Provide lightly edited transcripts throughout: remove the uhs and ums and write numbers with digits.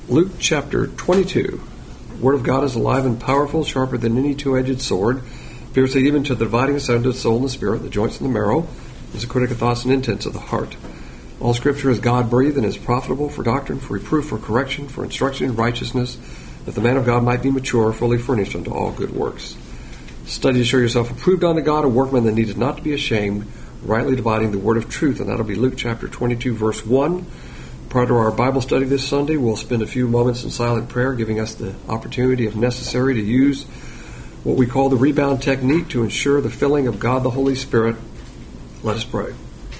Luke chapter 22. The Word of God is alive and powerful, sharper than any two-edged sword, piercing even to the dividing asunder of the soul and the spirit, the joints and the marrow, is a critic of thoughts and intents of the heart. All Scripture is God-breathed and is profitable for doctrine, for reproof, for correction, for instruction in righteousness, that the man of God might be mature, fully furnished unto all good works. Study to show yourself approved unto God, a workman that needeth not to be ashamed, rightly dividing the word of truth. And that'll be Luke chapter 22, verse 1. Prior to our Bible study this Sunday, we'll spend a few moments in silent prayer, giving us the opportunity, if necessary, to use what we call the rebound technique to ensure the filling of God the Holy Spirit. Let us pray.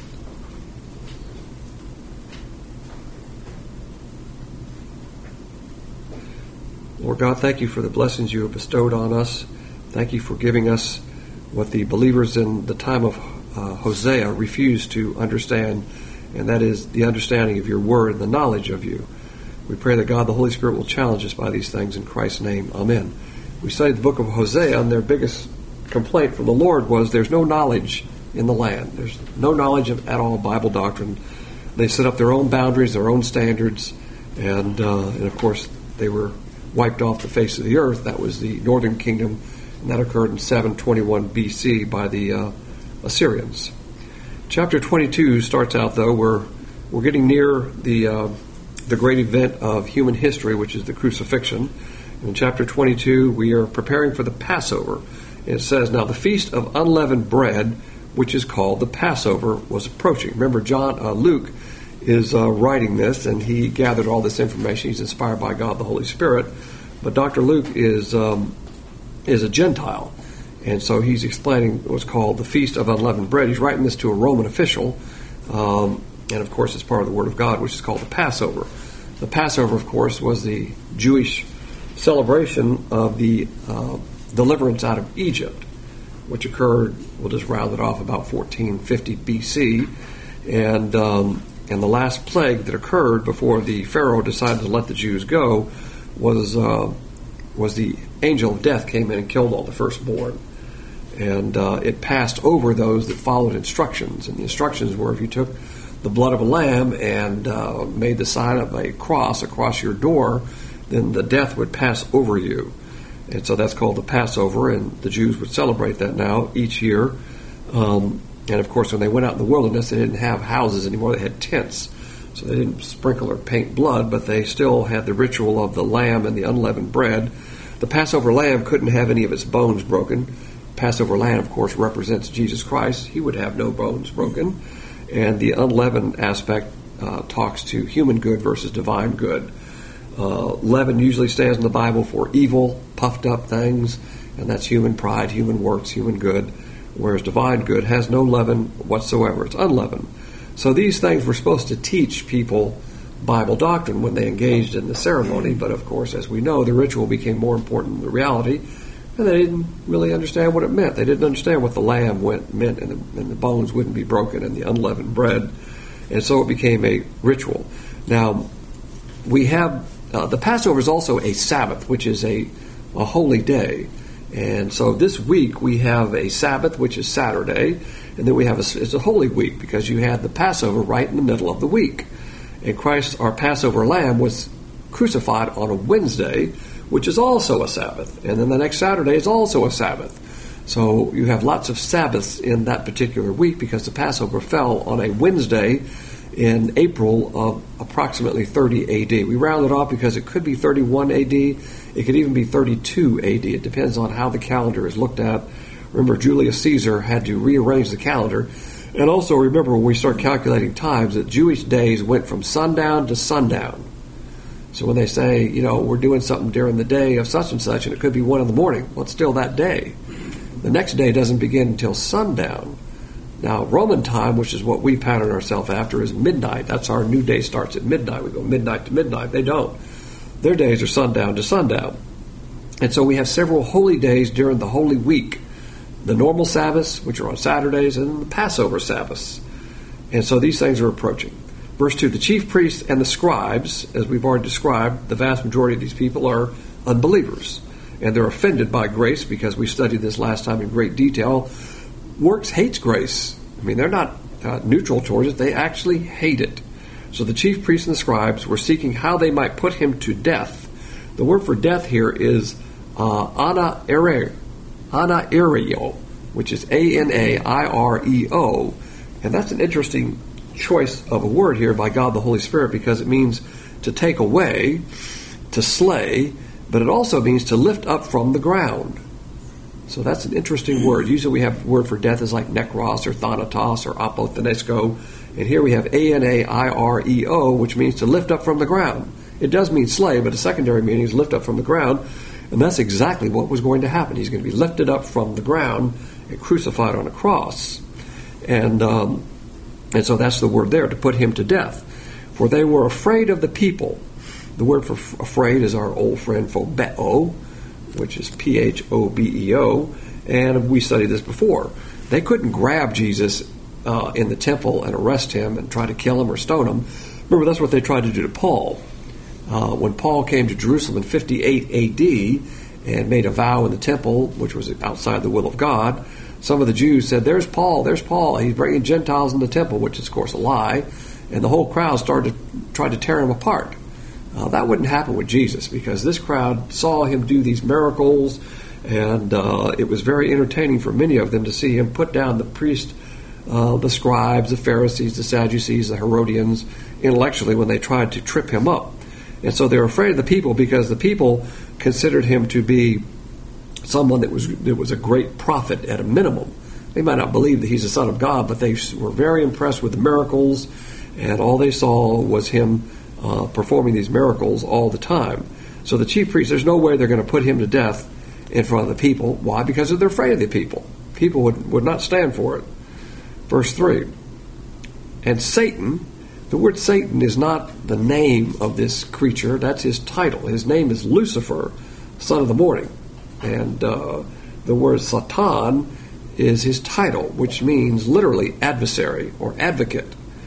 Lord God, thank you for the blessings you have bestowed on us. Thank you for giving us what the believers in the time of Hosea refused to understand, and that is the understanding of your word and the knowledge of you. We pray that God the Holy Spirit will challenge us by these things in Christ's name. Amen. We studied the book of Hosea, and their biggest complaint from the Lord was there's no knowledge in the land. There's no knowledge of at all Bible doctrine. They set up their own boundaries, their own standards, and of course they were wiped off the face of the earth. That was the northern kingdom, and that occurred in 721 BC by the Assyrians. Chapter 22 starts out, though, we're getting near the great event of human history, which is the crucifixion. In chapter 22, we are preparing for the Passover. It says, now the feast of unleavened bread, which is called the Passover, was approaching. Remember, Luke is writing this, and he gathered all this information. He's inspired by God the Holy Spirit. But Dr. Luke is a Gentile. And so he's explaining what's called the Feast of Unleavened Bread. He's writing this to a Roman official. And, of course, it's part of the Word of God, which is called the Passover. The Passover, of course, was the Jewish celebration of the deliverance out of Egypt, which occurred, we'll just round it off, about 1450 BC. And the last plague that occurred before the Pharaoh decided to let the Jews go was the angel of death came in and killed all the firstborn. And it passed over those that followed instructions. And the instructions were, if you took the blood of a lamb and made the sign of a cross across your door, then the death would pass over you. And so that's called the Passover, and the Jews would celebrate that now each year. And of course, when they went out in the wilderness, they didn't have houses anymore, they had tents. So they didn't sprinkle or paint blood, but they still had the ritual of the lamb and the unleavened bread. The Passover lamb couldn't have any of its bones broken. Passover lamb, of course, represents Jesus Christ. He would have no bones broken. And the unleavened aspect talks to human good versus divine good. Leaven usually stands in the Bible for evil, puffed up things, and that's human pride, human works, human good, whereas divine good has no leaven whatsoever. It's unleavened. So these things were supposed to teach people Bible doctrine when they engaged in the ceremony, but of course, as we know, the ritual became more important than the reality, and they didn't really understand what it meant. They didn't understand what the lamb meant, and the bones wouldn't be broken, and the unleavened bread, and so it became a ritual. Now, we have the Passover is also a Sabbath, which is a holy day. And so this week we have a Sabbath, which is Saturday, and then we have it's a holy week because you had the Passover right in the middle of the week. And Christ, our Passover lamb, was crucified on a Wednesday, which is also a Sabbath. And then the next Saturday is also a Sabbath. So you have lots of Sabbaths in that particular week because the Passover fell on a Wednesday in April of approximately 30 AD. We round it off because it could be 31 AD. It could even be 32 AD. It depends on how the calendar is looked at. Remember, Julius Caesar had to rearrange the calendar. And also remember, when we start calculating times, that Jewish days went from sundown to sundown. So when they say, we're doing something during the day of such and such, and it could be 1 a.m, well, it's still that day. The next day doesn't begin until sundown. Now, Roman time, which is what we pattern ourselves after, is midnight. That's our new day starts at midnight. We go midnight to midnight. They don't. Their days are sundown to sundown. And so we have several holy days during the Holy Week. The normal Sabbaths, which are on Saturdays, and the Passover Sabbaths. And so these things are approaching. Verse 2, the chief priests and the scribes, as we've already described, the vast majority of these people are unbelievers. And they're offended by grace because we studied this last time in great detail. Works hates grace. I mean, they're not neutral towards it. They actually hate it. So the chief priests and the scribes were seeking how they might put him to death. The word for death here is anaireo, which is Anaireo. And that's an interesting choice of a word here by God the Holy Spirit, because it means to take away, to slay, but it also means to lift up from the ground. So that's an interesting word. Usually we have the word for death is like nekros or thanatos or apothenesko. And here we have Anaireo, which means to lift up from the ground. It does mean slay, but a secondary meaning is lift up from the ground. And that's exactly what was going to happen. He's going to be lifted up from the ground and crucified on a cross. And so that's the word there, to put him to death. For they were afraid of the people. The word for afraid is our old friend phobeo, which is phobeo. And we studied this before. They couldn't grab Jesus in the temple and arrest him and try to kill him or stone him. Remember, that's what they tried to do to Paul. When Paul came to Jerusalem in 58 A.D. and made a vow in the temple, which was outside the will of God, some of the Jews said, there's Paul, he's bringing Gentiles in the temple, which is, of course, a lie. And the whole crowd started to try to tear him apart. That wouldn't happen with Jesus, because this crowd saw him do these miracles, and it was very entertaining for many of them to see him put down the priests, the scribes, the Pharisees, the Sadducees, the Herodians, intellectually when they tried to trip him up. And so they were afraid of the people, because the people considered him to be someone that was a great prophet at a minimum. They might not believe that he's the Son of God, but they were very impressed with the miracles, and all they saw was him performing these miracles all the time. So the chief priests, there's no way they're going to put him to death in front of the people. Why? Because they're afraid of the people. People would not stand for it. Verse 3. And Satan, the word Satan is not the name of this creature, that's his title. His name is Lucifer, son of the morning. And the word Satan is his title, which means literally adversary or advocate.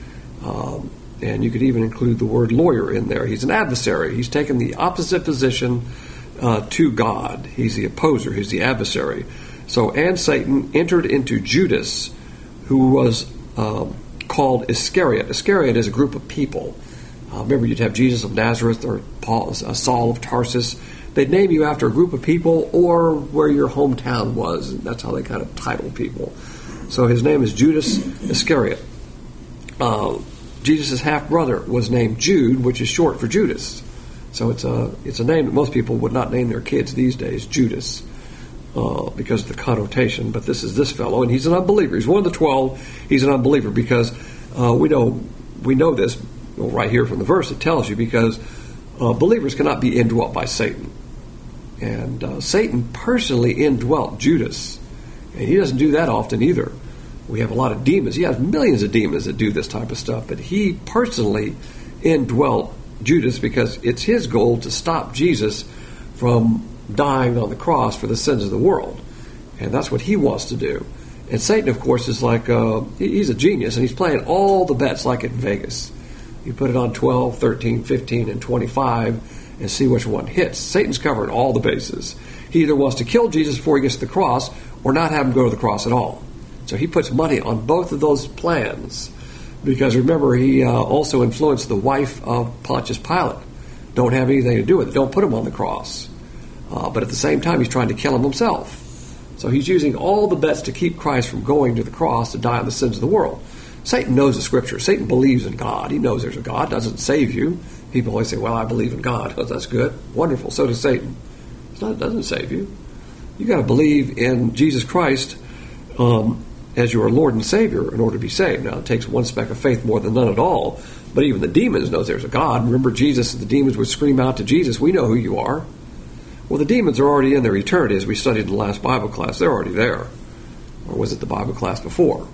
And you could even include the word lawyer in there. He's an adversary. He's taken the opposite position to God. He's the opposer. He's the adversary. So, and Satan entered into Judas, who was called Iscariot. Iscariot is a group of people. Remember, you'd have Jesus of Nazareth or Saul of Tarsus. They'd name you after a group of people or where your hometown was. And that's how they kind of title people. So his name is Judas Iscariot. Jesus' half-brother was named Jude, which is short for Judas. So it's a name that most people would not name their kids these days, Judas, because of the connotation. But this is this fellow, and he's an unbeliever. He's one of the 12. He's an unbeliever because we know this right here from the verse. It tells you because believers cannot be indwelt by Satan. And Satan personally indwelt Judas. And he doesn't do that often either. We have a lot of demons. He has millions of demons that do this type of stuff. But he personally indwelt Judas because it's his goal to stop Jesus from dying on the cross for the sins of the world. And that's what he wants to do. And Satan, of course, is like, he's a genius, and he's playing all the bets like in Vegas. You put it on 12, 13, 15, and 25 and see which one hits. Satan's covering all the bases. He either wants to kill Jesus before he gets to the cross or not have him go to the cross at all. So he puts money on both of those plans because, remember, he also influenced the wife of Pontius Pilate. Don't have anything to do with it. Don't put him on the cross. But at the same time, he's trying to kill him himself. So he's using all the bets to keep Christ from going to the cross to die on the sins of the world. Satan knows the Scripture. Satan believes in God. He knows there's a God. Doesn't save you. People always say, well, I believe in God. Oh, that's good. Wonderful. So does Satan. It doesn't save you. You got to believe in Jesus Christ as your Lord and Savior in order to be saved. Now, it takes one speck of faith more than none at all. But even the demons knows there's a God. Remember, Jesus, the demons would scream out to Jesus, we know who you are. Well, the demons are already in their eternity, as we studied in the last Bible class. They're already there. Or was it the Bible class before?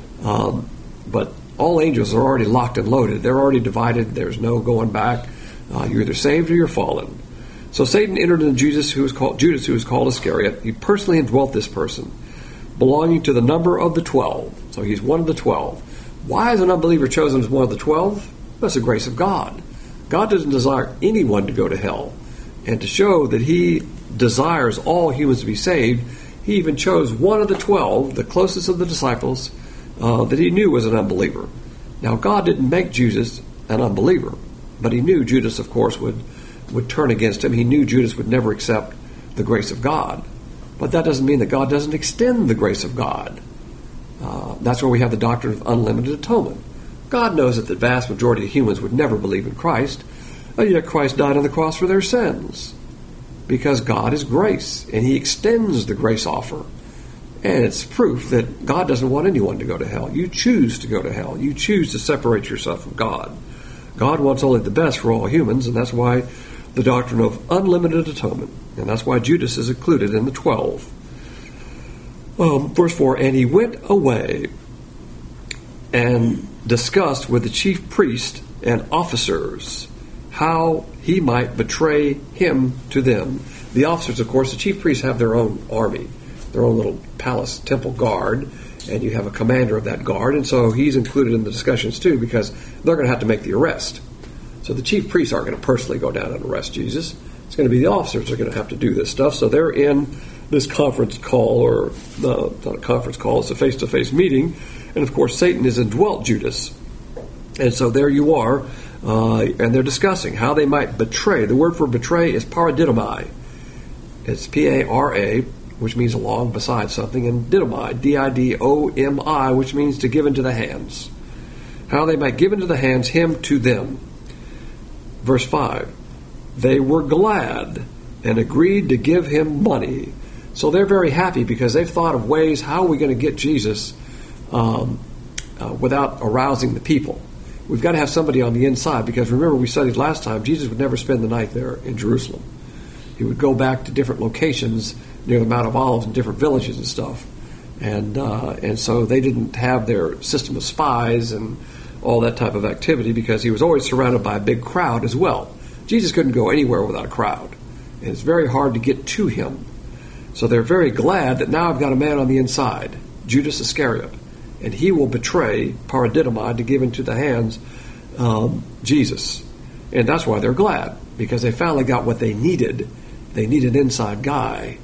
But all angels are already locked and loaded. They're already divided. There's no going back. You're either saved or you're fallen. So Satan entered into Judas, who was called Iscariot. He personally indwelt this person, belonging to the number of the 12. So he's one of the 12. Why is an unbeliever chosen as one of the 12? That's the grace of God. God doesn't desire anyone to go to hell. And to show that he desires all humans to be saved, he even chose one of the 12, the closest of the disciples, that he knew was an unbeliever. Now, God didn't make Judas an unbeliever. But he knew Judas, of course, would turn against him. He knew Judas would never accept the grace of God. But that doesn't mean that God doesn't extend the grace of God. That's where we have the doctrine of unlimited atonement. God knows that the vast majority of humans would never believe in Christ, and yet Christ died on the cross for their sins. Because God is grace, and he extends the grace offer. And it's proof that God doesn't want anyone to go to hell. You choose to go to hell. You choose to separate yourself from God. God wants only the best for all humans, and that's why the doctrine of unlimited atonement. And that's why Judas is included in the 12. Verse 4, and he went away and discussed with the chief priest and officers how he might betray him to them. The officers, of course, the chief priests have their own army, their own little palace temple guard, and you have a commander of that guard, and so he's included in the discussions too, because they're going to have to make the arrest. So the chief priests aren't going to personally go down and arrest Jesus. It's going to be the officers that are going to have to do this stuff. So they're in this conference call, or not a conference call, it's a face-to-face meeting, and of course Satan has indwelt Judas. And so there you are, and they're discussing how they might betray. The word for betray is paradidomai. It's P-A-R-A, which means along, beside something, and didomai, D-I-D-O-M-I, which means to give into the hands. How they might give into the hands him to them. Verse 5, they were glad and agreed to give him money. So they're very happy because they've thought of ways, how are we going to get Jesus without arousing the people? We've got to have somebody on the inside, because remember we studied last time, Jesus would never spend the night there in Jerusalem. He would go back to different locations near the Mount of Olives and different villages and stuff. And so they didn't have their system of spies and all that type of activity, because he was always surrounded by a big crowd as well. Jesus couldn't go anywhere without a crowd, and it's very hard to get to him. So they're very glad that now I've got a man on the inside, Judas Iscariot, and he will betray paradidomai to give into the hands Jesus. And that's why they're glad, because they finally got what they needed. They need an inside guy.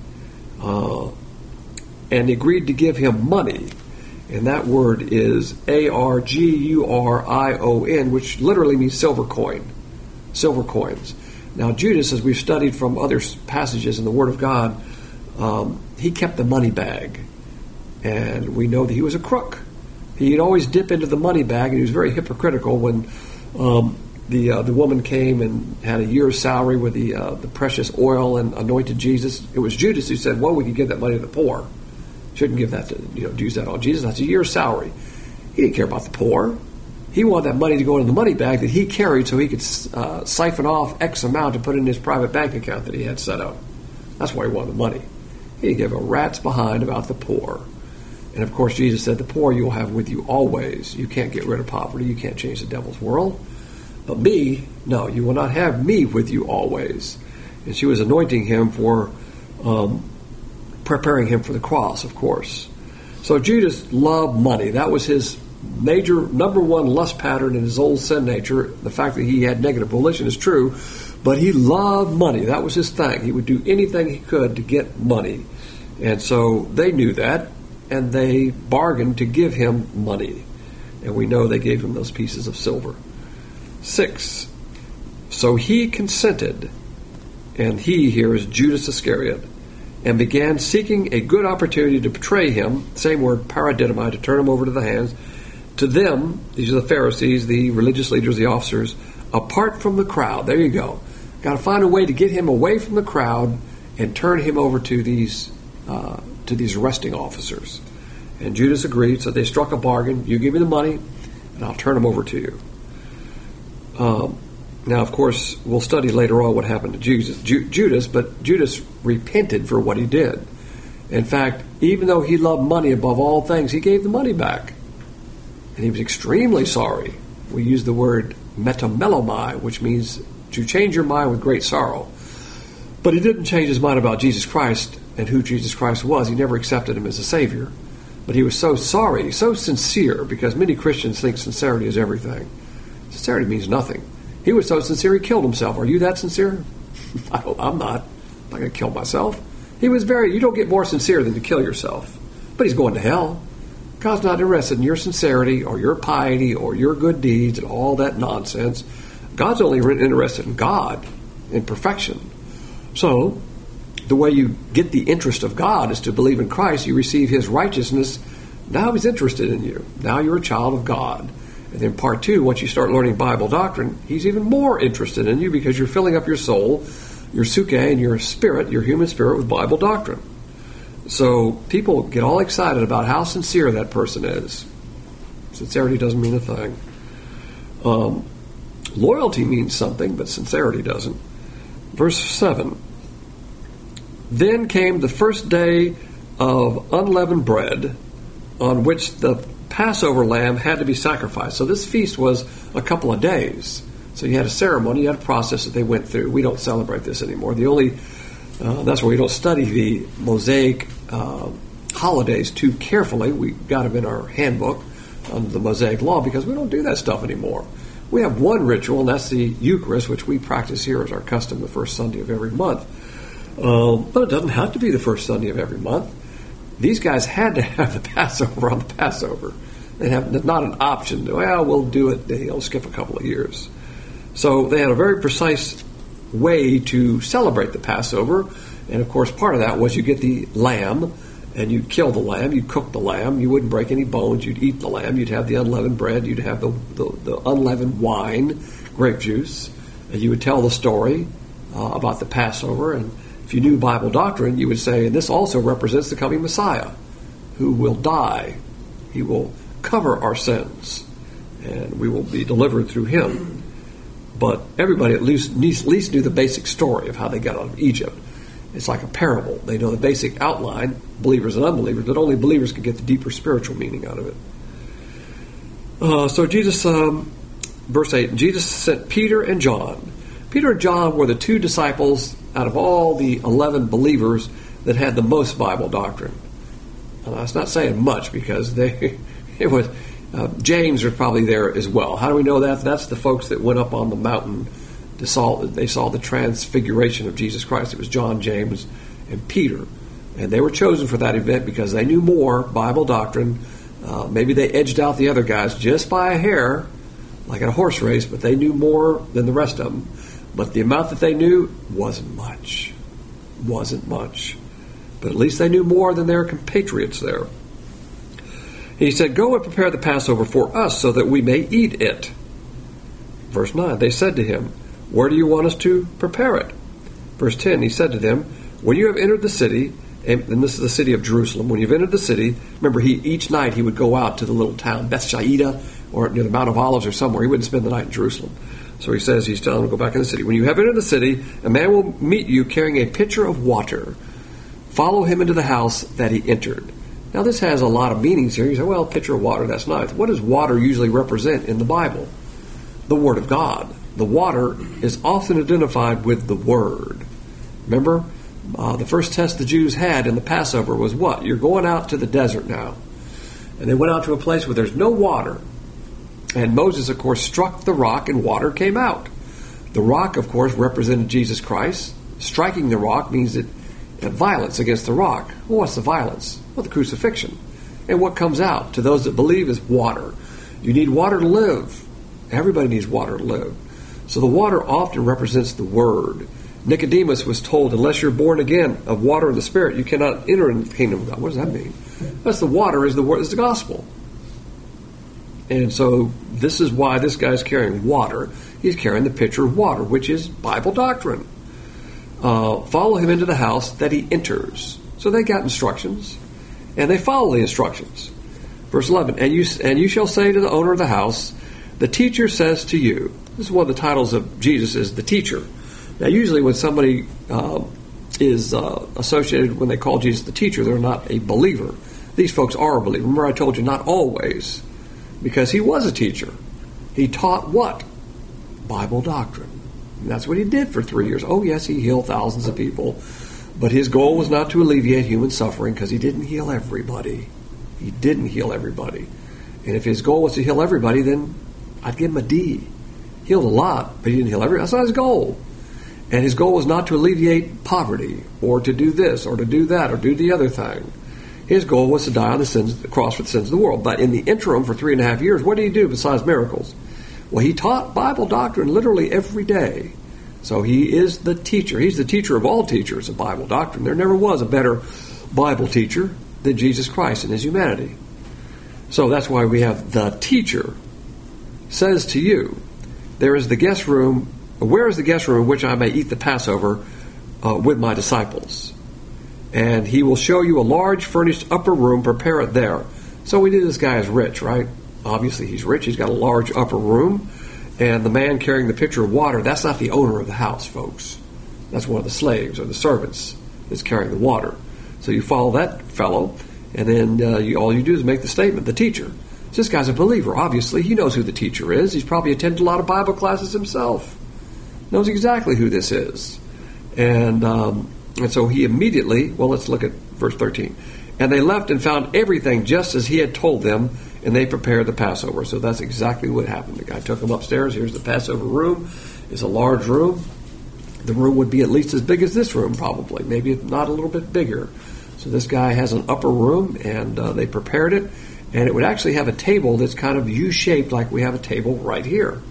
And agreed to give him money. And that word is A-R-G-U-R-I-O-N, which literally means silver coin. Silver coins. Now Judas, as we've studied from other passages in the Word of God, he kept the money bag. And we know that he was a crook. He'd always dip into the money bag, and he was very hypocritical when the woman came and had a year's salary with the precious oil and anointed Jesus. It was Judas who said, well, we could give that money to the poor. Shouldn't give that to, use that on Jesus. That's a year's salary. He didn't care about the poor. He wanted that money to go into the money bag that he carried so he could siphon off X amount to put in his private bank account that he had set up. That's why he wanted the money. He didn't give a rat's behind about the poor. And of course, Jesus said, the poor you will have with you always. You can't get rid of poverty. You can't change the devil's world. But me, no, you will not have me with you always. And she was anointing him for preparing him for the cross, of course. So Judas loved money. That was his major, number one lust pattern in his old sin nature. The fact that he had negative volition is true, but he loved money. That was his thing. He would do anything he could to get money. And so they knew that, and they bargained to give him money. And we know they gave him those pieces of silver. 6. So he consented, and he here is Judas Iscariot, and began seeking a good opportunity to betray him, same word, paradidomai, to turn him over to the hands, to them, these are the Pharisees, the religious leaders, the officers, apart from the crowd. There you go. Got to find a way to get him away from the crowd and turn him over to these arresting officers. And Judas agreed, so they struck a bargain. You give me the money, and I'll turn him over to you. Now, of course, we'll study later on what happened to Judas, but Judas repented for what he did. In fact, even though he loved money above all things, he gave the money back. And he was extremely sorry. We use the word metamelomai, which means to change your mind with great sorrow. But he didn't change his mind about Jesus Christ and who Jesus Christ was. He never accepted him as a Savior. But he was so sorry, so sincere, because many Christians think sincerity is everything. Sincerity means nothing. He was so sincere he killed himself. Are you that sincere? I'm not. I'm not going to kill myself. He was you don't get more sincere than to kill yourself. But he's going to hell. God's not interested in your sincerity or your piety or your good deeds and all that nonsense. God's only interested in God, in perfection. So, the way you get the interest of God is to believe in Christ. You receive His righteousness. Now He's interested in you. Now you're a child of God. And then part 2, once you start learning Bible doctrine, He's even more interested in you because you're filling up your soul, your psyche, and your spirit, your human spirit, with Bible doctrine. So people get all excited about how sincere that person is. Sincerity doesn't mean a thing. Loyalty means something, but sincerity doesn't. Verse 7. Then came the first day of unleavened bread, on which the Passover lamb had to be sacrificed. So this feast was a couple of days. So you had a ceremony, you had a process that they went through. We don't celebrate this anymore. That's why we don't study the Mosaic holidays too carefully. We got them in our handbook under the Mosaic law because we don't do that stuff anymore. We have one ritual, and that's the Eucharist, which we practice here as our custom the first Sunday of every month. But it doesn't have to be the first Sunday of every month. These guys had to have the Passover on the Passover. They have not an option. We'll do it. Skip a couple of years. So they had a very precise way to celebrate the Passover. And, of course, part of that was you get the lamb, and you'd kill the lamb. You'd cook the lamb. You wouldn't break any bones. You'd eat the lamb. You'd have the unleavened bread. You'd have the unleavened wine, grape juice. And you would tell the story about the Passover. And if you knew Bible doctrine, you would say, and this also represents the coming Messiah, who will die. He will cover our sins, and we will be delivered through Him. But everybody at least knew the basic story of how they got out of Egypt. It's like a parable. They know the basic outline, believers and unbelievers, but only believers can get the deeper spiritual meaning out of it. So Jesus, verse 8, Jesus sent Peter and John. Peter and John were the two disciples out of all the 11 believers that had the most Bible doctrine. And that's not saying much because James was probably there as well. How do we know that? That's the folks that went up on the mountain. They saw the transfiguration of Jesus Christ. It was John, James, and Peter. And they were chosen for that event because they knew more Bible doctrine. Maybe they edged out the other guys just by a hair, like at a horse race, but they knew more than the rest of them. But the amount that they knew wasn't much. But at least they knew more than their compatriots there. He said, "Go and prepare the Passover for us so that we may eat it." Verse 9, they said to him, "Where do you want us to prepare it?" Verse 10, he said to them, "When you have entered the city," and this is the city of Jerusalem, "when you've entered the city," remember each night he would go out to the little town, Bethsaida, or near the Mount of Olives or somewhere. He wouldn't spend the night in Jerusalem. So he's telling them to go back in the city. "When you have entered the city, a man will meet you carrying a pitcher of water. Follow him into the house that he entered." Now this has a lot of meanings here. You say, well, pitcher of water, that's nice. What does water usually represent in the Bible? The Word of God. The water is often identified with the Word. Remember, the first test the Jews had in the Passover was what? You're going out to the desert now. And they went out to a place where there's no water. And Moses, of course, struck the rock and water came out. The rock, of course, represented Jesus Christ. Striking the rock means that violence against the rock. Well, what's the violence? Well, the crucifixion. And what comes out to those that believe is water. You need water to live. Everybody needs water to live. So the water often represents the Word. Nicodemus was told, unless you're born again of water and the Spirit, you cannot enter into the kingdom of God. What does that mean? That's the water is the Word, is the gospel. And so this is why this guy's carrying water. He's carrying the pitcher of water, which is Bible doctrine. Follow him into the house that he enters. So they got instructions, and they follow the instructions. Verse 11, and you shall say to the owner of the house, the teacher says to you. This is one of the titles of Jesus, is the teacher. Now usually when somebody is associated, when they call Jesus the teacher, they're not a believer. These folks are a believer. Remember I told you, not always. Because he was a teacher. He taught what? Bible doctrine. And that's what he did for 3 years. Oh, yes, he healed thousands of people. But his goal was not to alleviate human suffering because he didn't heal everybody. He didn't heal everybody. And if his goal was to heal everybody, then I'd give him a D. Healed a lot, but he didn't heal everybody. That's not his goal. And his goal was not to alleviate poverty or to do this or to do that or do the other thing. His goal was to die on the cross for the sins of the world. But in the interim, for 3.5 years, what did he do besides miracles? Well, he taught Bible doctrine literally every day. So he is the teacher. He's the teacher of all teachers of Bible doctrine. There never was a better Bible teacher than Jesus Christ in his humanity. So that's why we have the teacher says to you, there is the guest room. Where is the guest room in which I may eat the Passover with my disciples? And he will show you a large furnished upper room. Prepare it there. So we knew this guy is rich, right? Obviously he's rich. He's got a large upper room. And the man carrying the pitcher of water, that's not the owner of the house, folks. That's one of the slaves or the servants that's carrying the water. So you follow that fellow, and then all you do is make the statement, the teacher. So this guy's a believer, obviously. He knows who the teacher is. He's probably attended a lot of Bible classes himself. Knows exactly who this is. And so he immediately, well, let's look at verse 13. And they left and found everything just as he had told them, and they prepared the Passover. So that's exactly what happened. The guy took them upstairs. Here's the Passover room. It's a large room. The room would be at least as big as this room, probably. Maybe not a little bit bigger. So this guy has an upper room, and they prepared it. And it would actually have a table that's kind of U-shaped, like we have a table right here.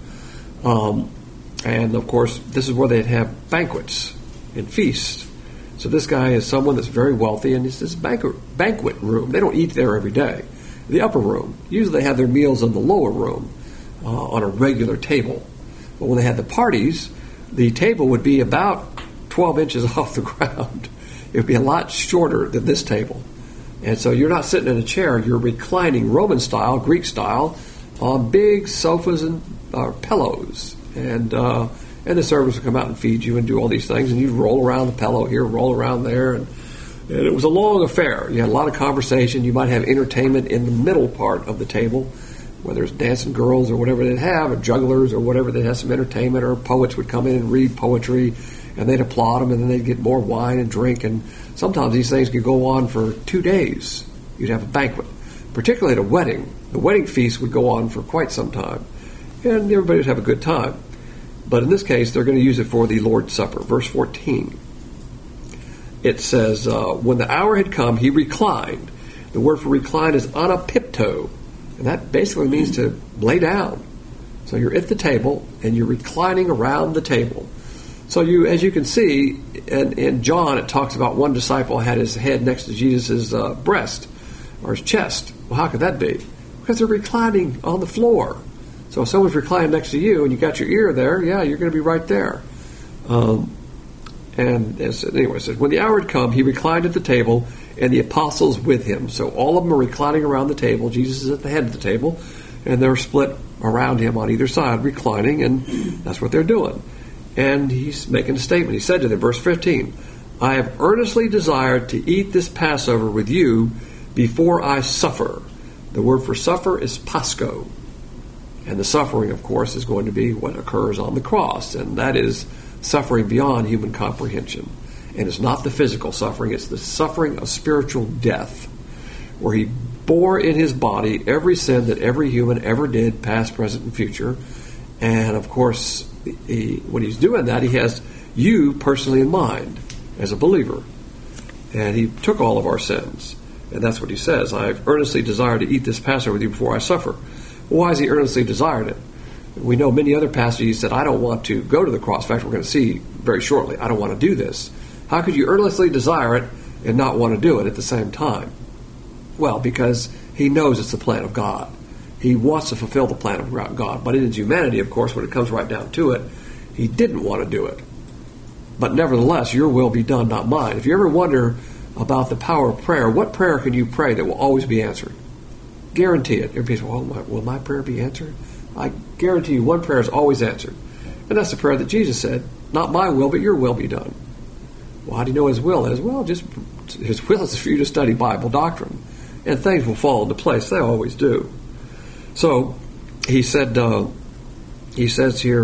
And, of course, this is where they'd have banquets and feasts. So this guy is someone that's very wealthy, and it's this banquet room. They don't eat there every day. The upper room. Usually they have their meals in the lower room on a regular table. But when they had the parties, the table would be about 12 inches off the ground. It would be a lot shorter than this table. And so you're not sitting in a chair. You're reclining Roman style, Greek style, on big sofas and pillows. And the servers would come out and feed you and do all these things. And you'd roll around the pillow here, roll around there. And it was a long affair. You had a lot of conversation. You might have entertainment in the middle part of the table, whether it's dancing girls or whatever they'd have, or jugglers or whatever. They'd have some entertainment, or poets would come in and read poetry, and they'd applaud them, and then they'd get more wine and drink. And sometimes these things could go on for 2 days. You'd have a banquet, particularly at a wedding. The wedding feast would go on for quite some time, and everybody would have a good time. But in this case, they're going to use it for the Lord's Supper. Verse 14. It says, when the hour had come, he reclined. The word for recline is anapipto, and that basically means to lay down. So you're at the table, and you're reclining around the table. So as you can see, in John, it talks about one disciple had his head next to Jesus' breast, or his chest. Well, how could that be? Because they're reclining on the floor. So if someone's reclining next to you, and you got your ear there, yeah, you're going to be right there. Anyway, it says, when the hour had come, he reclined at the table, and the apostles with him. So all of them are reclining around the table. Jesus is at the head of the table, and they're split around him on either side, reclining, and that's what they're doing. And he's making a statement. He said to them, verse 15, I have earnestly desired to eat this Passover with you before I suffer. The word for suffer is pasco. And the suffering, of course, is going to be what occurs on the cross, and that is suffering beyond human comprehension. And it's not the physical suffering, it's the suffering of spiritual death, where he bore in his body every sin that every human ever did, past, present, and future. And of course, when he's doing that, he has you personally in mind as a believer. And he took all of our sins. And that's what he says, I have earnestly desired to eat this Passover with you before I suffer. Well, why has he earnestly desired it? We know many other passages he said, I don't want to go to the cross. In fact, we're going to see very shortly, I don't want to do this. How could you earnestly desire it and not want to do it at the same time? Well, because he knows it's the plan of God. He wants to fulfill the plan of God. But in his humanity, of course, when it comes right down to it, he didn't want to do it. But nevertheless, your will be done, not mine. If you ever wonder about the power of prayer, what prayer can you pray that will always be answered? Guarantee it. Everybody says, well, will my prayer be answered? I guarantee you one prayer is always answered. And that's the prayer that Jesus said, not my will, but your will be done. Well, how do you know his will is? Well, just his will is for you to study Bible doctrine. And things will fall into place. They always do. So, he said, he says here,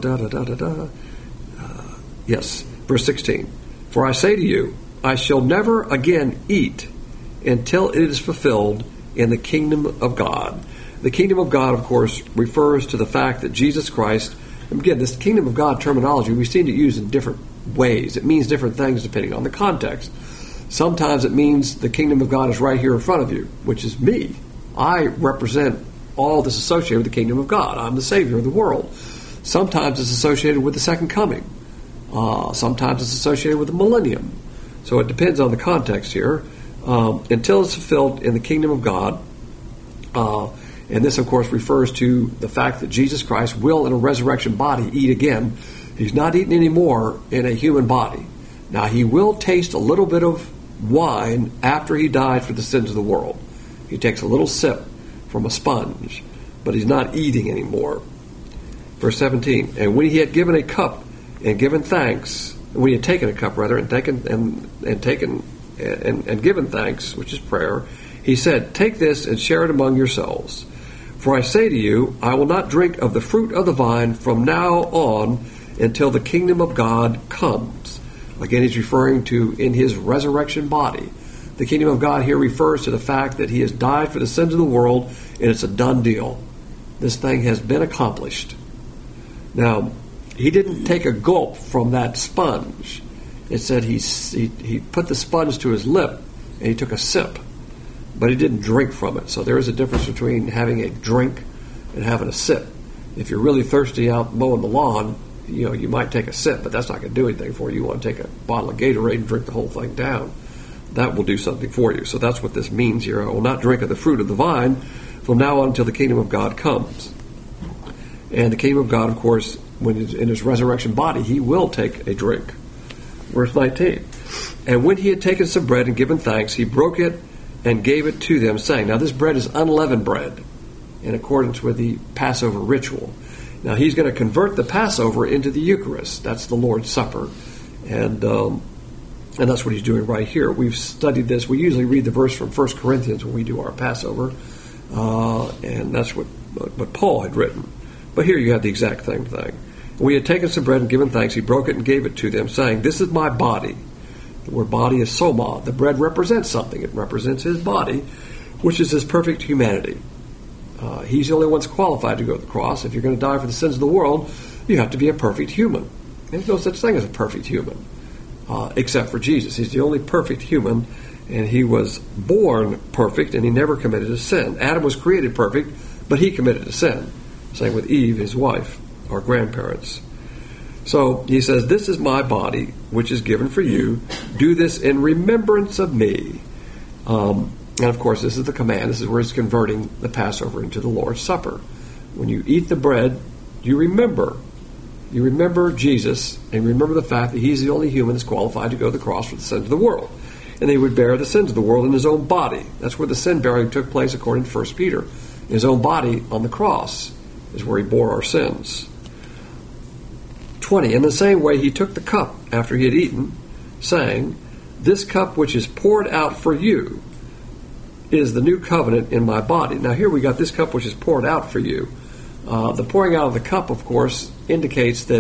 yes, verse 16. For I say to you, I shall never again eat until it is fulfilled in the kingdom of God. The kingdom of God, of course, refers to the fact that Jesus Christ, and again, this kingdom of God terminology, we seem to use in different ways. It means different things depending on the context. Sometimes it means the kingdom of God is right here in front of you, which is me. I represent all that's associated with the kingdom of God. I'm the Savior of the world. Sometimes it's associated with the second coming. Sometimes it's associated with the millennium. So it depends on the context here. Until it's fulfilled in the kingdom of God. And this, of course, refers to the fact that Jesus Christ will, in a resurrection body, eat again. He's not eating anymore in a human body. Now, he will taste a little bit of wine after he died for the sins of the world. He takes a little sip from a sponge, but he's not eating anymore. Verse 17, and when he had given a cup and given thanks, when he had taken a cup, rather, and given thanks, which is prayer, he said, take this and share it among yourselves. For I say to you, I will not drink of the fruit of the vine from now on until the kingdom of God comes. Again, he's referring to in his resurrection body. The kingdom of God here refers to the fact that he has died for the sins of the world, and it's a done deal. This thing has been accomplished. Now, he didn't take a gulp from that sponge. It said he put the sponge to his lip, and he took a sip. But he didn't drink from it. So there is a difference between having a drink and having a sip. If you're really thirsty out mowing the lawn, you might take a sip, but that's not going to do anything for you. You want to take a bottle of Gatorade and drink the whole thing down. That will do something for you. So that's what this means here. I will not drink of the fruit of the vine from now on until the kingdom of God comes. And the kingdom of God, of course, when he's in his resurrection body, he will take a drink. Verse 19. And when he had taken some bread and given thanks, he broke it and gave it to them, saying, now this bread is unleavened bread, in accordance with the Passover ritual. Now he's going to convert the Passover into the Eucharist. That's the Lord's Supper. And that's what he's doing right here. We've studied this. We usually read the verse from 1 Corinthians when we do our Passover. And that's what Paul had written. But here you have the exact same thing. When he had taken some bread and given thanks, he broke it and gave it to them, saying, this is my body. The word body is soma. The bread represents something. It represents his body, which is his perfect humanity. He's the only one that's qualified to go to the cross. If you're going to die for the sins of the world, you have to be a perfect human. There's no such thing as a perfect human, except for Jesus. He's the only perfect human, and he was born perfect, and he never committed a sin. Adam was created perfect, but he committed a sin. Same with Eve, his wife, our grandparents. So he says, this is my body, which is given for you. Do this in remembrance of me. And of course, this is the command. This is where he's converting the Passover into the Lord's Supper. When you eat the bread, you remember. You remember Jesus, and remember the fact that he's the only human that's qualified to go to the cross for the sins of the world. And he would bear the sins of the world in his own body. That's where the sin bearing took place according to 1 Peter. His own body on the cross is where he bore our sins. 20. In the same way, he took the cup after he had eaten, saying, this cup which is poured out for you is the new covenant in my body. Now here we got this cup which is poured out for you. The pouring out of the cup, of course, indicates that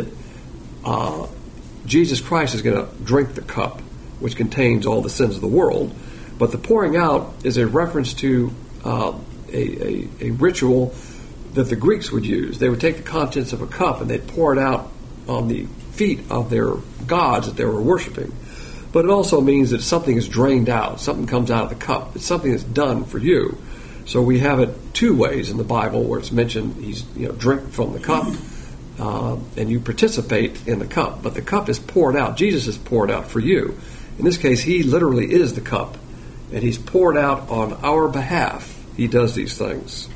Jesus Christ is going to drink the cup, which contains all the sins of the world. But the pouring out is a reference to a ritual that the Greeks would use. They would take the contents of a cup and they'd pour it out on the feet of their gods that they were worshiping. But it also means that something is drained out. Something comes out of the cup. It's something that's done for you. So we have it two ways in the Bible where it's mentioned he's drink from the cup and you participate in the cup. But the cup is poured out. Jesus is poured out for you. In this case, he literally is the cup. And he's poured out on our behalf. He does these things.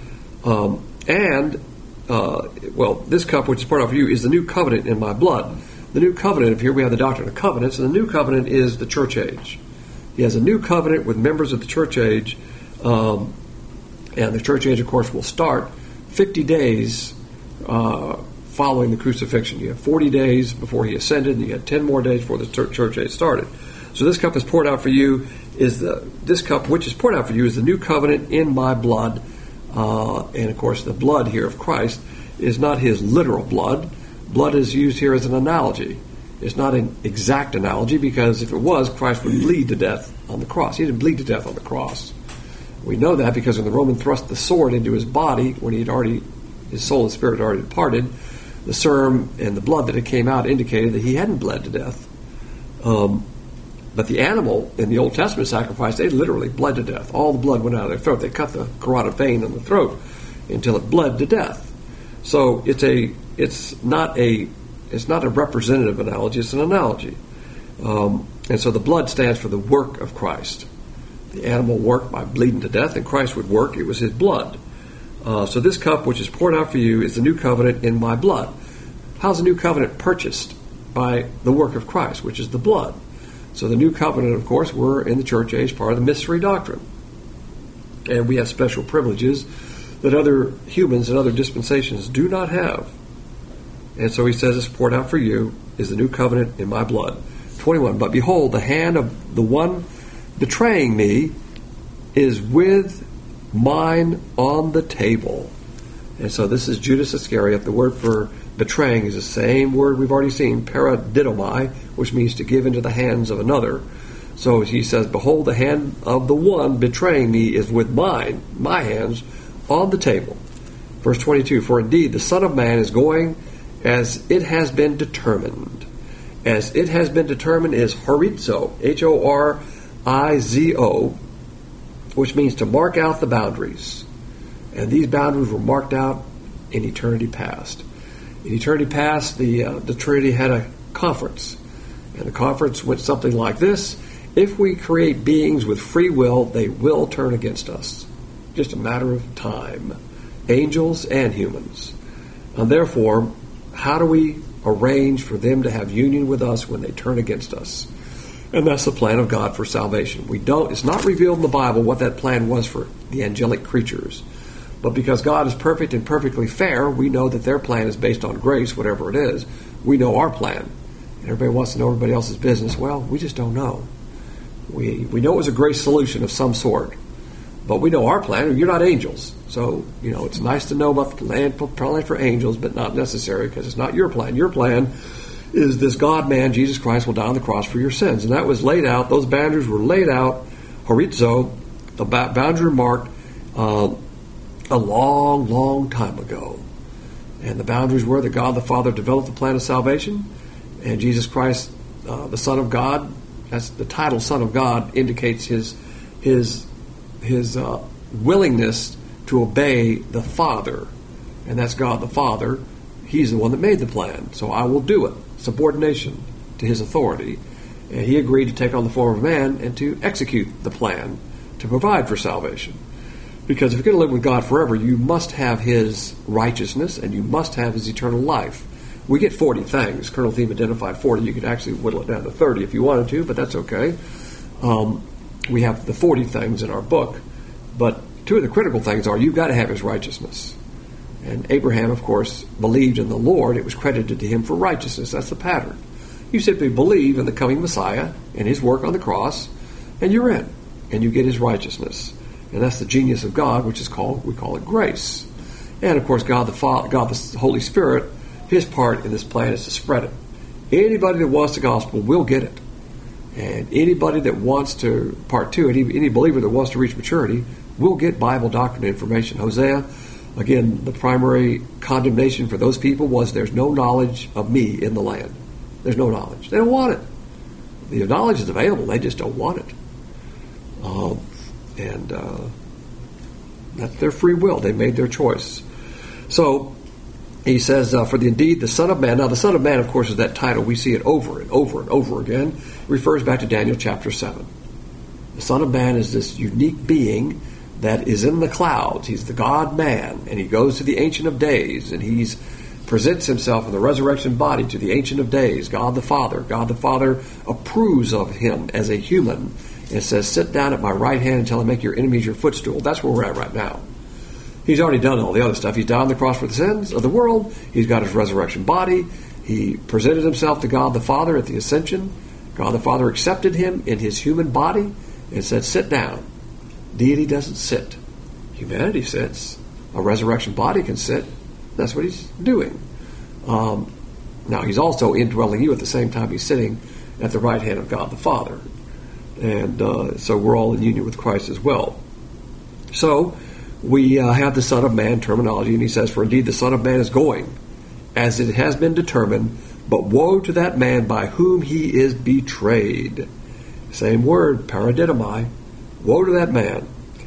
This cup which is poured out for you is the new covenant in my blood. The new covenant, here we have the doctrine of covenants, and the new covenant is the church age. He has a new covenant with members of the church age, and the church age, of course, will start 50 days following the crucifixion. You have 40 days before he ascended, and you had 10 more days before the church age started. So this cup is poured out for you. This cup which is poured out for you is the new covenant in my blood, and of course, the blood here of Christ is not his literal blood. Blood is used here as an analogy. It's not an exact analogy because if it was, Christ would bleed to death on the cross. He didn't bleed to death on the cross. We know that because when the Roman thrust the sword into his body, when his soul and spirit had already departed, the serum and the blood that it came out indicated that he hadn't bled to death. But the animal in the Old Testament sacrifice, they literally bled to death. All the blood went out of their throat. They cut the carotid vein in the throat until it bled to death. So it's not a representative analogy. It's an analogy. And so the blood stands for the work of Christ. The animal worked by bleeding to death, and Christ would work. It was his blood. So this cup, which is poured out for you, is the new covenant in my blood. How's the new covenant purchased? By the work of Christ, which is the blood. So the new covenant, of course, we're in the church age, part of the mystery doctrine. And we have special privileges that other humans and other dispensations do not have. And so he says, it's poured out for you is the new covenant in my blood. 21, but behold, the hand of the one betraying me is with mine on the table. And so this is Judas Iscariot. The word for betraying is the same word we've already seen, paradidomai, which means to give into the hands of another. So he says, behold, the hand of the one betraying me is with mine, my hands, on the table. Verse 22, for indeed the Son of Man is going as it has been determined. As it has been determined is horizo, Horizo, which means to mark out the boundaries. And these boundaries were marked out in eternity past. In eternity past, the Trinity had a conference. And the conference went something like this. If we create beings with free will, they will turn against us. Just a matter of time. Angels and humans. And therefore, how do we arrange for them to have union with us when they turn against us? And that's the plan of God for salvation. It's not revealed in the Bible what that plan was for the angelic creatures. But because God is perfect and perfectly fair, we know that their plan is based on grace, whatever it is. We know our plan. And everybody wants to know everybody else's business. Well, we just don't know. We know it was a grace solution of some sort. But we know our plan. You're not angels. So, it's nice to know about the plan for angels, but not necessary because it's not your plan. Your plan is this God-man, Jesus Christ, will die on the cross for your sins. And that was laid out. Those boundaries were laid out, horizo, the boundary marked, a long, long time ago. And the boundaries were that God the Father developed the plan of salvation, and Jesus Christ, the Son of God, that's the title Son of God, indicates his willingness to obey the Father. And that's God the Father. He's the one that made the plan. So I will do it. Subordination to his authority. And he agreed to take on the form of man and to execute the plan to provide for salvation. Because if you're going to live with God forever, you must have his righteousness and you must have his eternal life. We get 40 things. Colonel Thiem identified 40. You could actually whittle it down to 30 if you wanted to, but that's okay. We have the 40 things in our book. But two of the critical things are you've got to have his righteousness. And Abraham, of course, believed in the Lord. It was credited to him for righteousness. That's the pattern. You simply believe in the coming Messiah and his work on the cross, and you're in. And you get his righteousness. And that's the genius of God, which is we call it grace. And of course, God the Holy Spirit, his part in this plan is to spread it. Anybody that wants the gospel will get it. And anybody that wants to, part two, any believer that wants to reach maturity will get Bible doctrine information. Hosea, again, the primary condemnation for those people was there's no knowledge of me in the land. There's no knowledge. They don't want it. The knowledge is available. They just don't want it. That's their free will. They made their choice. So he says, for indeed the Son of Man. Now the Son of Man, of course, is that title. We see it over and over and over again. It refers back to Daniel chapter 7. The Son of Man is this unique being that is in the clouds. He's the God-man, and he goes to the Ancient of Days, and he presents himself in the resurrection body to the Ancient of Days, God the Father. God the Father approves of him as a human and says, sit down at my right hand until I make your enemies your footstool. That's where we're at right now. He's already done all the other stuff. He's died on the cross for the sins of the world. He's got his resurrection body. He presented himself to God the Father at the ascension. God the Father accepted him in his human body and said, sit down. Deity doesn't sit. Humanity sits. A resurrection body can sit. That's what he's doing. Now, he's also indwelling you at the same time he's sitting at the right hand of God the Father. And so we're all in union with Christ as well. So we have the Son of Man terminology, and he says, for indeed the Son of Man is going, as it has been determined, but woe to that man by whom he is betrayed. Same word, paradidomai. Woe to that man.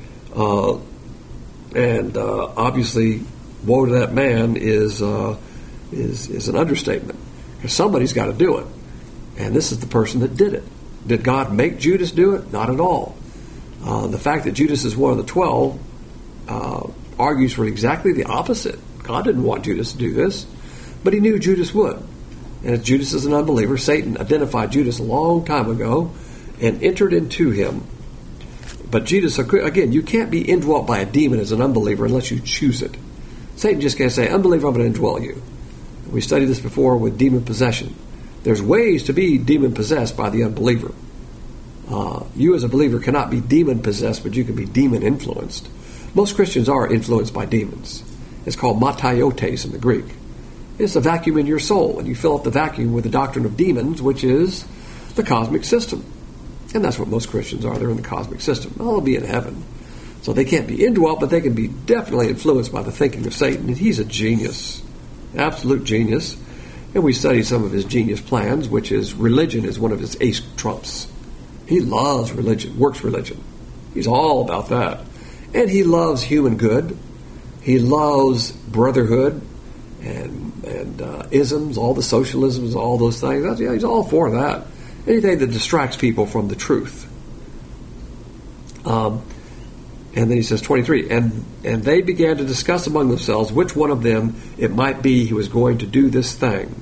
Obviously, woe to that man is an understatement. Because somebody's got to do it. And this is the person that did it. Did God make Judas do it? Not at all. The fact that Judas is one of the 12 argues for exactly the opposite. God didn't want Judas to do this, but he knew Judas would. And as Judas is an unbeliever, Satan identified Judas a long time ago and entered into him. But Judas, again, you can't be indwelt by a demon as an unbeliever unless you choose it. Satan just can't say, unbeliever, I'm going to indwell you. We studied this before with demon possession. There's ways to be demon possessed by the unbeliever. You as a believer cannot be demon possessed, but you can be demon influenced. Most Christians are influenced by demons. It's called mataiotes in the Greek. It's a vacuum in your soul, and you fill up the vacuum with the doctrine of demons, which is the cosmic system. And that's what most Christians are. They're in the cosmic system. Well, they'll be in heaven. So they can't be indwelt, but they can be definitely influenced by the thinking of Satan. And he's a genius, absolute genius. And we studied some of his genius plans, which is religion is one of his ace trumps. He loves religion, works religion. He's all about that. And he loves human good. He loves brotherhood and isms, all the socialisms, all those things. He's all for that. Anything that distracts people from the truth. And then he says, 23, and they began to discuss among themselves which one of them it might be who was going to do this thing.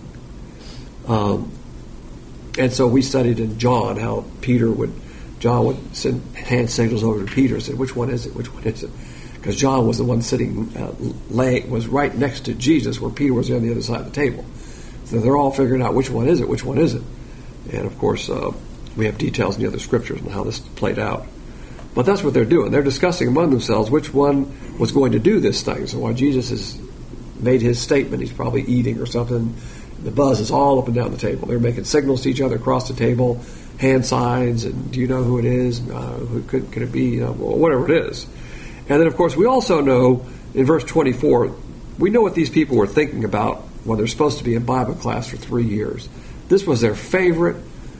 And so we studied in John how John would send hand signals over to Peter and say, which one is it? Which one is it? Because John was the one sitting, was right next to Jesus where Peter was on the other side of the table. So they're all figuring out which one is it, which one is it? And of course, we have details in the other scriptures on how this played out. But that's what they're doing. They're discussing among themselves which one was going to do this thing. So while Jesus has made his statement, he's probably eating or something. The buzz is all up and down the table. They're making signals to each other across the table, hand signs, and do you know who it is? Who could it be? Whatever it is. And then, of course, we also know in verse 24, we know what these people were thinking about when they're supposed to be in Bible class for 3 years. This was their favorite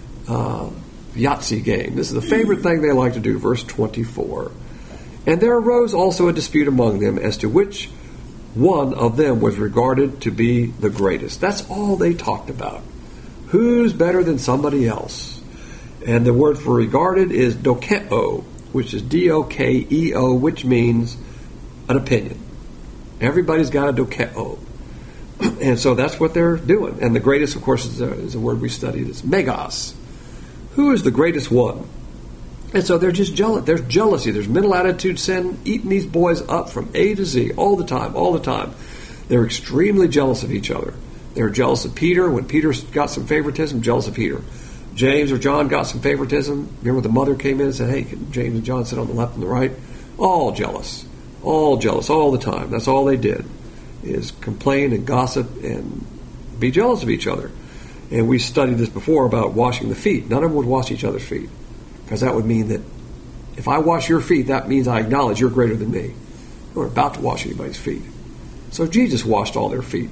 Yahtzee game. This is the favorite thing they like to do, verse 24. And there arose also a dispute among them as to which one of them was regarded to be the greatest. That's all they talked about. Who's better than somebody else? And the word for regarded is dokeo, which is D-O-K-E-O, which means an opinion. Everybody's got a dokeo. And so that's what they're doing. And the greatest, of course, is a word we studied. It's megas. Who is the greatest one? And so they're just jealous. There's jealousy. There's mental attitude sin eating these boys up from A to Z all the time. They're extremely jealous of each other. They're jealous of Peter. When Peter got some favoritism, jealous of Peter. James or John got some favoritism. Remember the mother came in and said, hey, can James and John sit on the left and the right? All jealous all the time. That's all they did, is complain and gossip and be jealous of each other. And we studied this before about washing the feet. None of them would wash each other's feet, because that would mean that if I wash your feet, that means I acknowledge you're greater than me. We're about to wash anybody's feet. So Jesus washed all their feet.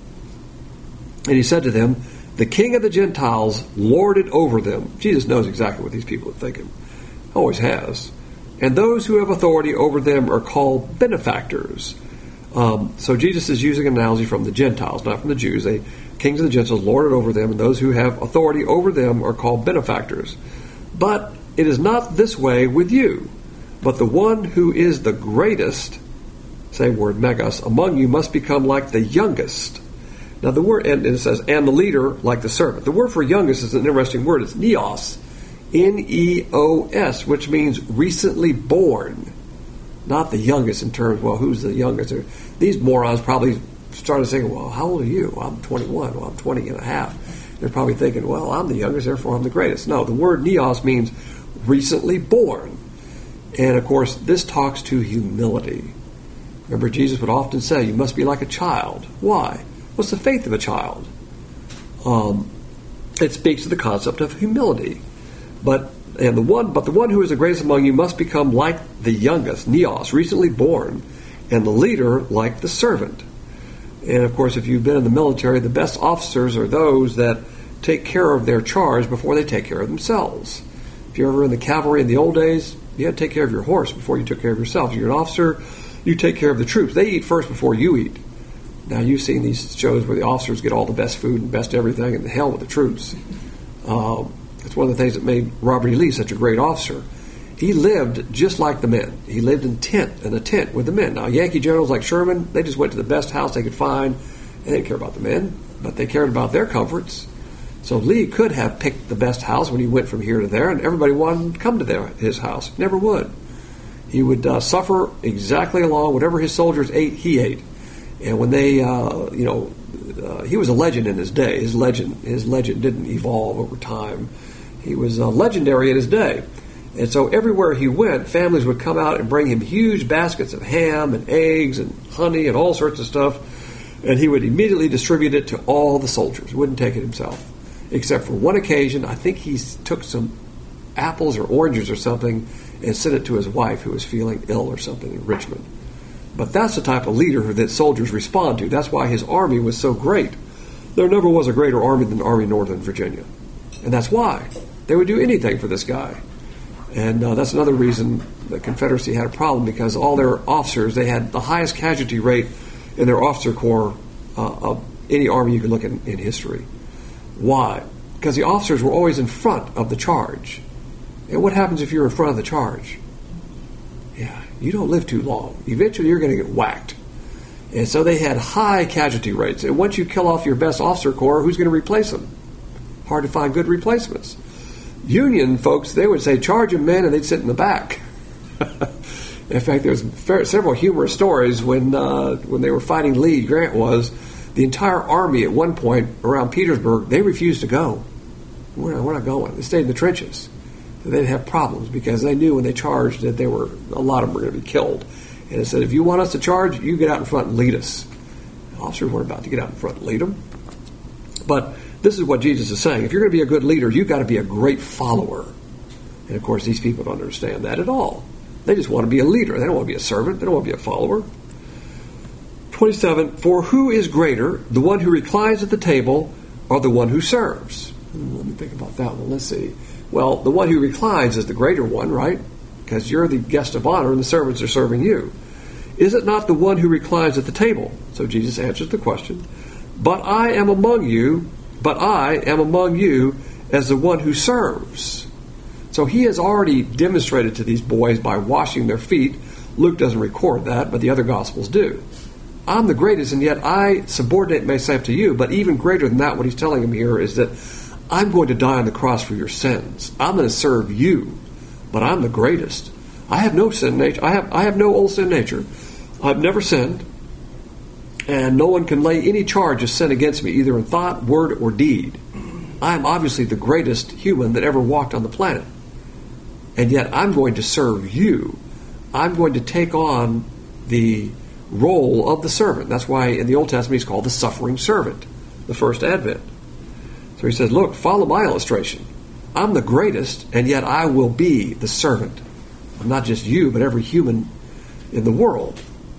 And he said to them, the king of the Gentiles lorded over them. Jesus knows exactly what these people are thinking. Always has. And those who have authority over them are called benefactors. So Jesus is using an analogy from the Gentiles, not from the Jews. Kings of the Gentiles lorded over them, and those who have authority over them are called benefactors. But it is not this way with you. But the one who is the greatest, same word, megas, among you must become like the youngest. Now the word, and it says, and the leader like the servant. The word for youngest is an interesting word. It's neos, N-E-O-S, which means recently born. Not the youngest in terms, well, who's the youngest? These morons probably started saying, well, how old are you? Well, I'm 21. Well, I'm 20 and a half. They're probably thinking, well, I'm the youngest, therefore I'm the greatest. No, the word neos means recently born. And, of course, this talks to humility. Remember, Jesus would often say, you must be like a child. Why? What's the faith of a child? It speaks to the concept of humility. But the one who is the greatest among you must become like the youngest, neos, recently born, and the leader like the servant. And of course, if you've been in the military, the best officers are those that take care of their charge before they take care of themselves. If you're ever in the cavalry in the old days, you had to take care of your horse before you took care of yourself. If you're an officer, you take care of the troops. They eat first before you eat. Now, you've seen these shows where the officers get all the best food and best everything, and the hell with the troops. It's one of the things that made Robert E. Lee such a great officer. He lived just like the men. He lived in a tent with the men. Now, Yankee generals like Sherman, they just went to the best house they could find. They didn't care about the men, but they cared about their comforts. So Lee could have picked the best house when he went from here to there, and everybody wanted to come to his house. Never would. He would suffer exactly along whatever his soldiers ate, he ate. And when they, he was a legend in his day. His legend didn't evolve over time. He was legendary in his day. And so everywhere he went, families would come out and bring him huge baskets of ham and eggs and honey and all sorts of stuff. And he would immediately distribute it to all the soldiers. He wouldn't take it himself. Except for one occasion, I think he took some apples or oranges or something and sent it to his wife who was feeling ill or something in Richmond. But that's the type of leader that soldiers respond to. That's why his army was so great. There never was a greater army than the Army of Northern Virginia. And that's why. They would do anything for this guy. And that's another reason the Confederacy had a problem, because all their officers, they had the highest casualty rate in their officer corps of any army you could look in history. Why? Because the officers were always in front of the charge. And what happens if you're in front of the charge? Yeah, you don't live too long. Eventually you're going to get whacked. And so they had high casualty rates. And once you kill off your best officer corps, who's going to replace them? Hard to find good replacements. Union folks, they would say, charge them, men, and they'd sit in the back. In fact, there's several humorous stories when they were fighting Lee, Grant was, the entire army at one point around Petersburg, they refused to go. We're not going. They stayed in the trenches. They'd have problems because they knew when they charged that a lot of them were going to be killed. And it said, if you want us to charge, you get out in front and lead us. The officers weren't about to get out in front and lead them. But this is what Jesus is saying. If you're going to be a good leader, you've got to be a great follower. And of course, these people don't understand that at all. They just want to be a leader. They don't want to be a servant. They don't want to be a follower. 27, for who is greater, the one who reclines at the table or the one who serves? Let me think about that one. Let's see. Well, the one who reclines is the greater one, right? Because you're the guest of honor and the servants are serving you. Is it not the one who reclines at the table? So Jesus answers the question. But I am among you as the one who serves. So he has already demonstrated to these boys by washing their feet. Luke doesn't record that, but the other Gospels do. I'm the greatest, and yet I subordinate myself to you. But even greater than that, what he's telling them here is that I'm going to die on the cross for your sins. I'm going to serve you, but I'm the greatest. I have no sin nature. I have no old sin nature. I've never sinned, and no one can lay any charge of sin against me, either in thought, word, or deed. I am obviously the greatest human that ever walked on the planet, and yet I'm going to serve you. I'm going to take on the role of the servant. That's why in the Old Testament he's called the suffering servant, the first advent. So he says, look, follow my illustration. I'm the greatest, and yet I will be the servant. I'm not just you, but every human in the world.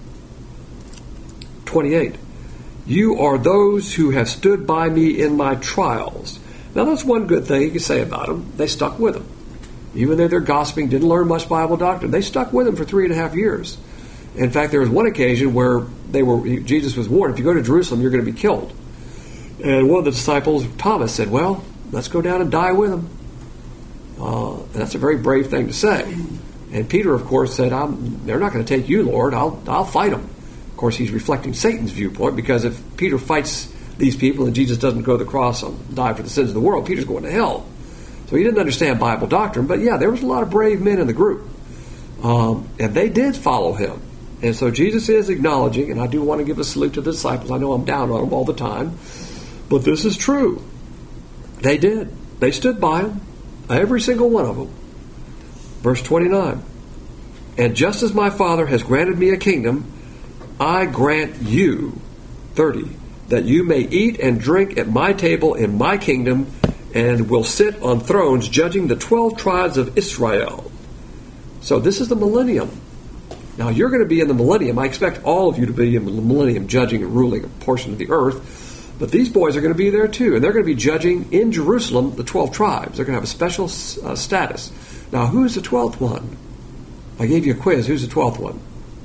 28. You are those who have stood by me in my trials. Now that's one good thing you can say about them. They stuck with them. Even though they're gossiping, didn't learn much Bible doctrine, they stuck with him for 3.5 years. In fact, there was one occasion where Jesus was warned, if you go to Jerusalem, you're going to be killed. And one of the disciples, Thomas, said, well, let's go down and die with him. And that's a very brave thing to say. And Peter, of course, said, they're not going to take you, Lord. I'll fight them. Of course, he's reflecting Satan's viewpoint, because if Peter fights these people and Jesus doesn't go to the cross and die for the sins of the world, Peter's going to hell. So he didn't understand Bible doctrine. But yeah, there was a lot of brave men in the group. And they did follow him. And so Jesus is acknowledging, and I do want to give a salute to the disciples. I know I'm down on them all the time. But this is true. They did. They stood by him. Every single one of them. Verse 29. And just as my Father has granted me a kingdom, I grant you, 30, that you may eat and drink at my table in my kingdom, and will sit on thrones judging the 12 tribes of Israel. So this is the millennium. Now you're going to be in the millennium. I expect all of you to be in the millennium, judging and ruling a portion of the earth. But these boys are going to be there too, and they're going to be judging in Jerusalem the 12 tribes. They're going to have a special status. Now, who's the 12th one? I gave you a quiz. Who's the 12th one?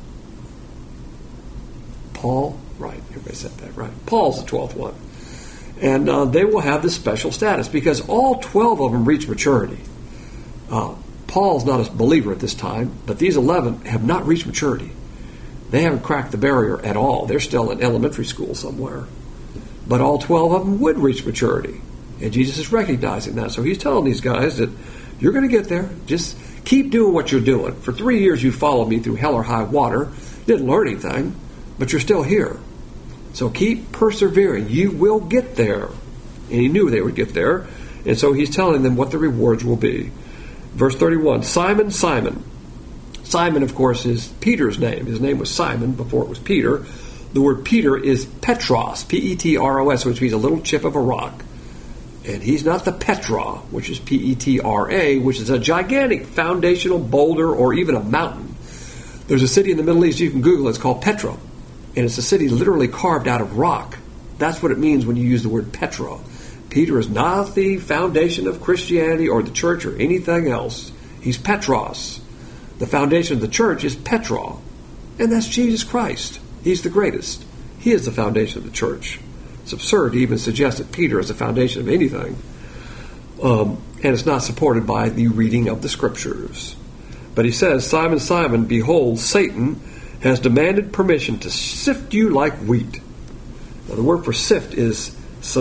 Paul? Right. Everybody said that, right. Paul's the 12th one. And they will have this special status because all 12 of them reach maturity. Paul's not a believer at this time, but these 11 have not reached maturity. They haven't cracked the barrier at all. They're still in elementary school somewhere. But all 12 of them would reach maturity. And Jesus is recognizing that. So he's telling these guys that you're going to get there. Just keep doing what you're doing. For 3 years you followed me through hell or high water. Didn't learn anything, but you're still here. So keep persevering. You will get there. And he knew they would get there. And so he's telling them what the rewards will be. Verse 31, Simon, Simon. Simon, of course, is Peter's name. His name was Simon before it was Peter. The word Peter is Petros, P-E-T-R-O-S, which means a little chip of a rock. And he's not the Petra, which is P-E-T-R-A, which is a gigantic foundational boulder or even a mountain. There's a city in the Middle East, you can Google it, it's called Petra. And it's a city literally carved out of rock. That's what it means when you use the word Petra. Peter is not the foundation of Christianity or the church or anything else. He's Petros. The foundation of the church is Petra. And that's Jesus Christ. He's the greatest. He is the foundation of the church. It's absurd to even suggest that Peter is the foundation of anything. And it's not supported by the reading of the Scriptures. But he says, Simon, Simon, behold, Satan has demanded permission to sift you like wheat. Now, the word for sift is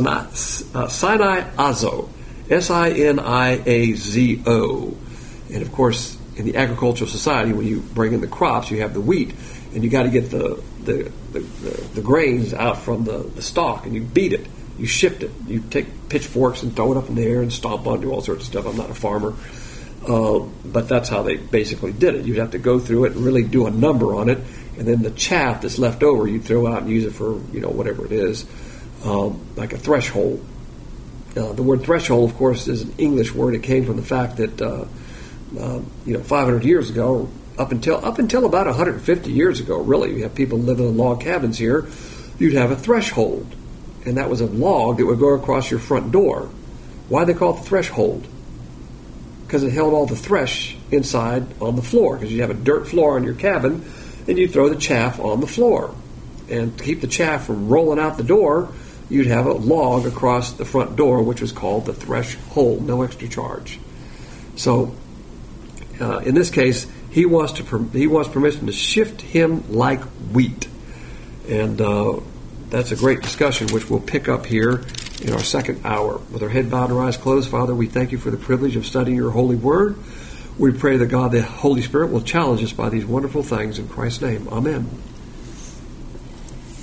Sinaiazo, S-I-N-I-A-Z-O. And of course, in the agricultural society, when you bring in the crops, you have the wheat, and you got to get the grains out from the stalk, and you beat it, you shift it, you take pitchforks and throw it up in the air and stomp on, do all sorts of stuff. I'm not a farmer, but that's how they basically did it. You'd have to go through it and really do a number on it, and then the chaff that's left over, you throw out and use it for whatever it is. Like a threshold. The word threshold, of course, is an English word. It came from the fact that 500 years ago, up until about 150 years ago, really, you have people living in log cabins here. You'd have a threshold, and that was a log that would go across your front door. Why they call it the threshold? Because it held all the thresh inside on the floor. Because you have a dirt floor on your cabin, and you throw the chaff on the floor, and to keep the chaff from rolling out the door, you'd have a log across the front door, which was called the threshold, no extra charge. So, in this case, he wants permission to shift him like wheat, and that's a great discussion, which we'll pick up here in our second hour. With our head bowed and our eyes closed, Father, we thank you for the privilege of studying your holy word. We pray that God, the Holy Spirit, will challenge us by these wonderful things in Christ's name. Amen.